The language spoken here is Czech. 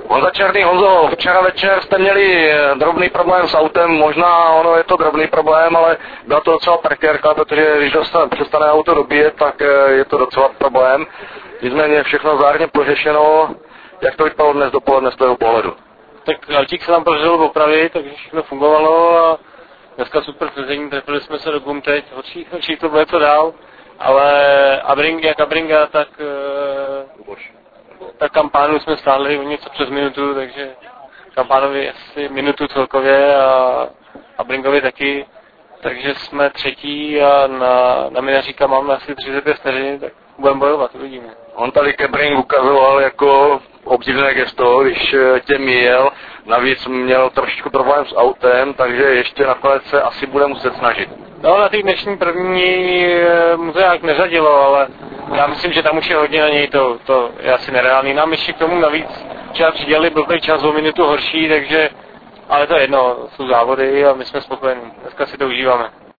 Honza Černý, Honzo, včera večer jste měli drobný problém s autem, možná ono je to drobný problém, ale byla to docela prekérka, protože když přestane auto dobíjet, tak je to docela problém. Nicméně všechno zárně pořešeno. Jak to vypadalo dnes dopoledne z toho pohledu? Tak autík se nám podařilo opravit, takže všechno fungovalo a dneska super sezení, trefili jsme se do gum teď, horší to bude co dál, ale Abringa, tak Kampánu jsme stáli o něco přes minutu, takže Kampánovi asi minutu celkově a Abringovi taky, takže jsme třetí a na Minaříka máme asi 35 vteřin, tak budeme bojovat, uvidíme. On tady Kebring ukazoval jako obdivné gesto, když tě míjel, navíc měl trošičku problém s autem, takže ještě nakonec se asi bude muset snažit. No, na té dnešní první mu to nějak neřadilo, ale já myslím, že tam už je hodně na něj, to je asi nereálný. Nám ještě k tomu navíc včera přidělili blbý čas o minutu horší, takže, ale to je jedno, jsou závody a my jsme spokojení, dneska si to užíváme.